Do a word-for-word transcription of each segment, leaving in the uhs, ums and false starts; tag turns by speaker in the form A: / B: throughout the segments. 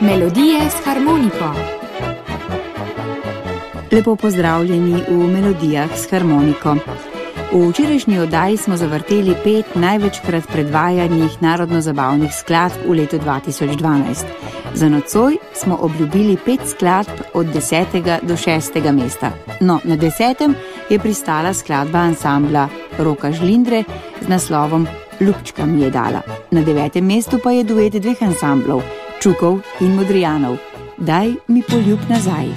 A: Melodije s harmoniko. Lepo pozdravljeni v Melodijah s harmoniko. V včerajšnji oddaji smo zavrteli pet največkrat predvajanih narodno-zabavnih skladb v letu dva tisoč dvanajst. Za nocoj smo obljubili pet skladb od desetega do šestega mesta. No, na desetem je pristala skladba ansambla Roka Žlindre z naslovom Ljubčka mi je dala. Na devetem mestu pa je duet dveh ansamblov, Čukov in Modrijanov. Daj mi poljub nazaj.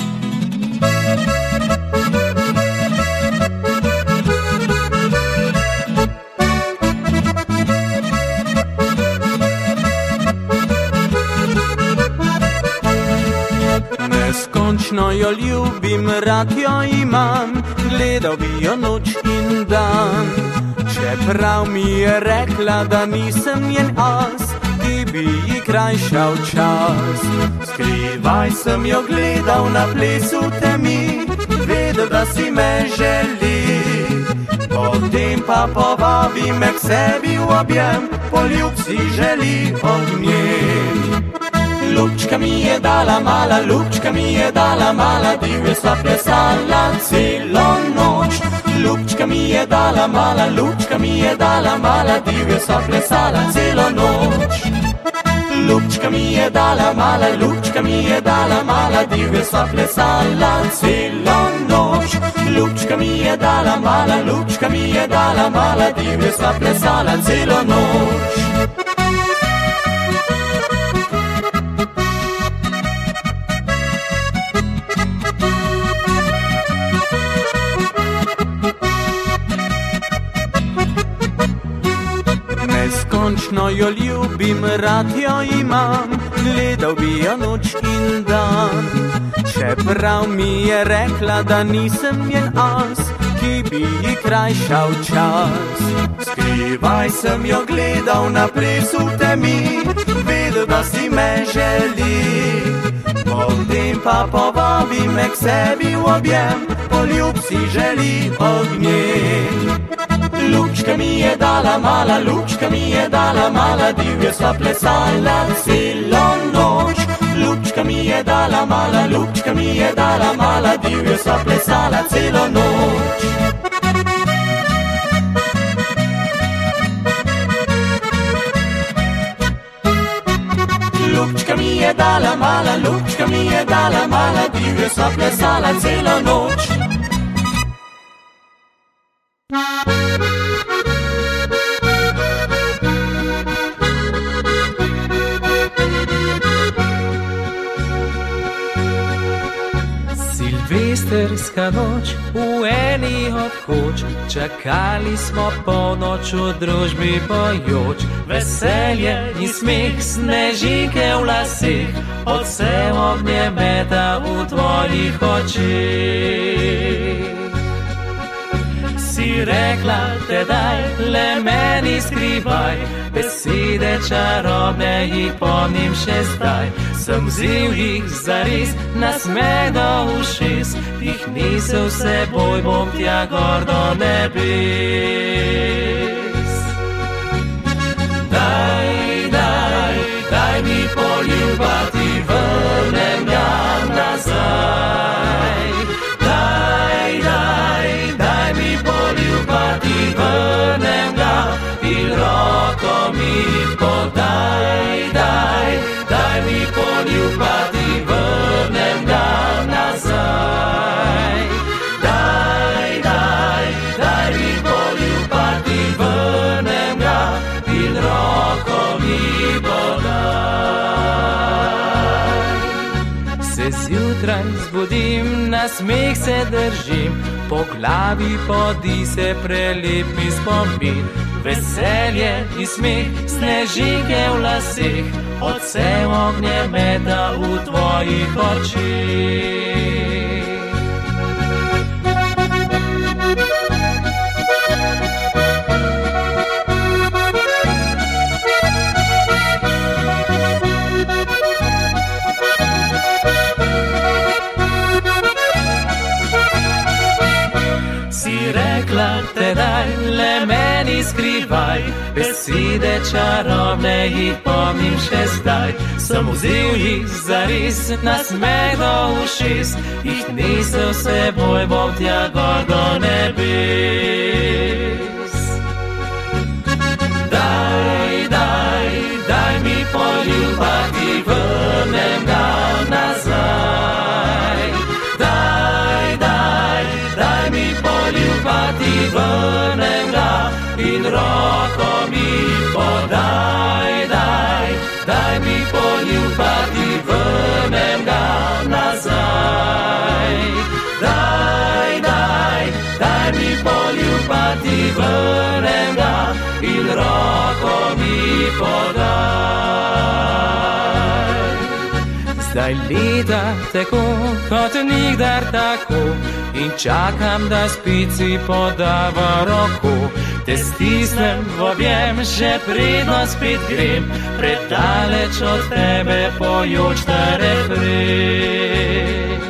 B: Neskončno jo ljubim, rad jo imam, gledal bi jo noč in dan. Čeprav mi je rekla, da nisem njen as, ki bi ji krajšal čas. Skrivaj sem jo gledal na plesu temi, vedel, da si me želi. Potem pa povabi me k sebi v objem, poljub si želi od nje. Ljubčka mi je dala mala, ljubčka mi je dala mala, divje sva plesala celo noč. Ljubčka mi je dala mala, ljubčka mi je dala mala, divje sva plesala celo noč. Ljubčka mi je dala mala, ljubčka mi je dala mala, divje sva plesala celo noč. Ljubčka mi je dala mala, ljubčka mi je dala mala, divje sva plesala celo noč. Neskončno jo ljubim, rad jo imam, gledal bi jo noč in dan. Čeprav mi je rekla, da nisem njen as, ki bi ji krajšal čas. Skrivaj sem jo gledal na plesu temi, vedel, da si me želi. Potem pa povabi me k sebi v objem, poljub si želi od nje. Ljubčka mi je dala mala, ljubčka mi je dala mala, divje sva plesala celo noč. Ljubčka mi je dala mala, ljubčka mi je dala mala, divje sva plesala celo noč. Ljubčka mi je dala mala, ljubčka mi je dala mala, divje sva plesala celo noč.
C: Silvestrska noč v eni od koč, čakali smo polnoč v družbi pojoč. Veselje in smeh, snežinke v laseh, odsev ognjemeta v tvojih očeh. Si rekla tedaj, le meni skrivaj, besede čarobne jih pomnim še zdaj. Sem vzel jih zares, nasmeh do ušes, jih nisel seboj, bom tja gor do nebes. Daj, daj, daj mi poljuba, ti vrnem ga nazaj. Daj, daj, daj mi poljuba, ti vrnem ga in roko mi podaj. Daj, daj mi poljuba, ti vrnem ga nazaj. Daj, daj, daj mi poljuba, ti vrnem ga in roko mi podaj. Se zjutraj zbudim, na smeh se držim, po glavi podi se prelep mi spomin. Veselje in smeh, snežinke v laseh, odsev ognjemeta v tvojih očeh. Si rekla tedaj, le meni skrivaj, besede čarobne jih pomnim še zdaj. Sem vzel jih zaris, nasmeh do ušes, jih nesel seboj bom tja gor do nebes. Daj, daj, daj mi poljubati, vrnem ga nazaj. Daj, daj, daj mi poljubati, vrnem ga in roko mi podaj. Daj, daj mi poljubati, vrnem ga nazaj. Daj, daj, daj mi poljubati, vrnem ga in roko mi podaj. Zdaj leta tako, kot nikdar tako, in čakam, da spici podava roko. Te stisnem v objem, že predno spet grem, predaleč od tebe pojoč ta refren.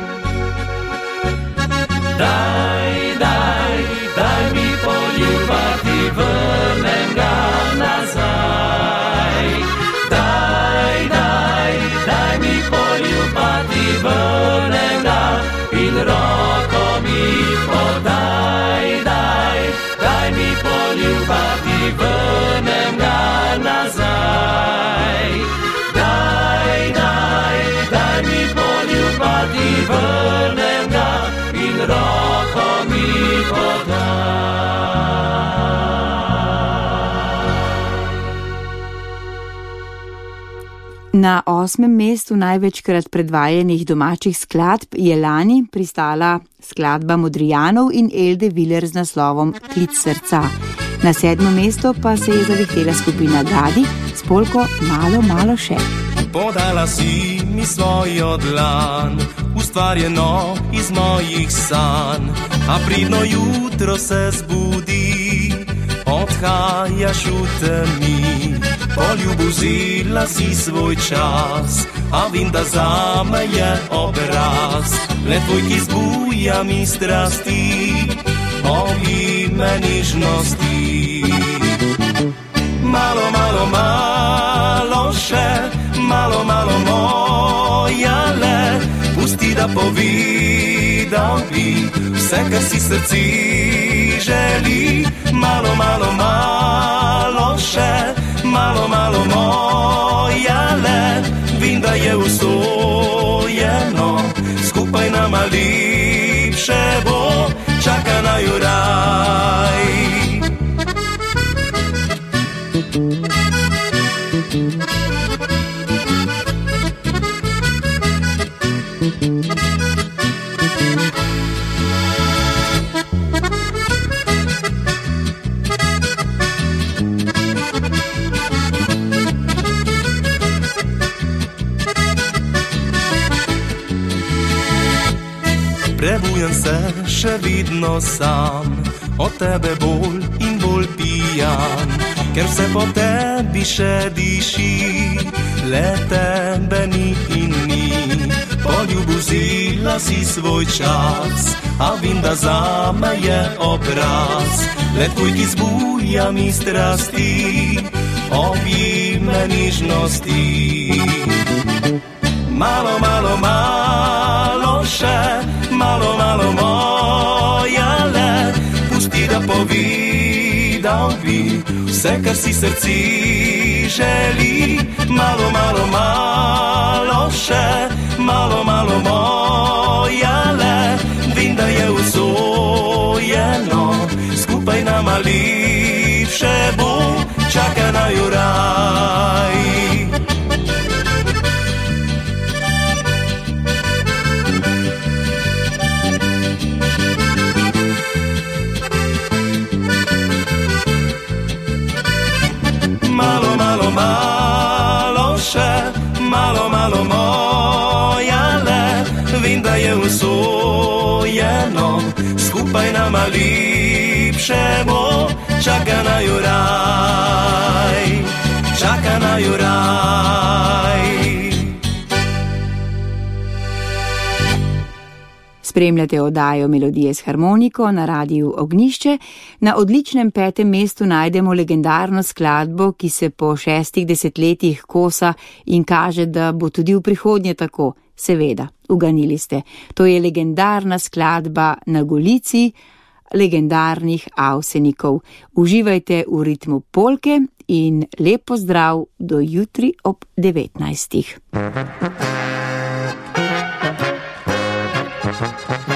C: Daj, daj, daj mi poljubati, vrnem ga nazaj. Daj, daj, daj mi poljubati, vrnem ga in roko mi podaj. Daj, daj mi poljubati, vrnem ga nazaj. Daj, daj, daj mi poljubati, vrnem ga in roko mi podaj.
A: Na osmem mestu največkrat predvajanih domačih skladb je lani pristala skladba Modrijanov in Elde Viler z naslovom Klic srca. Na sedmo mesto pa se je zavihtela skupina Gadi s polko Malo, malo še.
D: Podala si mi svojo dlan, ustvarjeno iz mojih sanj, a pridno jutro se zbudi, odhajaš v temi. Poljubuzila si svoj čas, a vem, da zame je obraz le tvoj, ki zbuja mi strasti, ogi me nižnosti. Malo, malo, malo še, malo, malo moja le, pusti, da povedal bi vse, kar si srci želi. Malo, malo, malo še, malo, malo moja le, vem, da je usojeno, skupaj nama lepše bo, čaka na Juraj. Prebujem se še vidno sam, od tebe bolj in bolj pijan, ker vse po tebi še diši, le tebe ni in ni. Poljubuzila si svoj čas, a vem, da zame je obraz le tvoj, ki zbuja mi strasti, obji me nižnosti. Malo, malo, malo še, malo, malo moja le, pusti, da povedal bi vse, kar si srci želi. Malo, malo, malo še, malo, malo moja le, vem, da je usojeno, skupaj nama lepše bo, čaka na Juraj. Malo, malo, malo še, malo, malo moja le, vem, da je usojeno, skupaj nama lepše bo, čaka na Juraj, čaka na Juraj.
A: S Spremljate oddajo Melodije s harmoniko na Radiu Ognjišče. Na odličnem petem mestu najdemo legendarno skladbo, ki se po šestih desetletjih kosa in kaže, da bo tudi v prihodnje tako. Seveda, uganili ste. To je legendarna skladba Na Golici legendarnih Avsenikov. Uživajte v ritmu polke in lep pozdrav do jutri ob devetnajstih.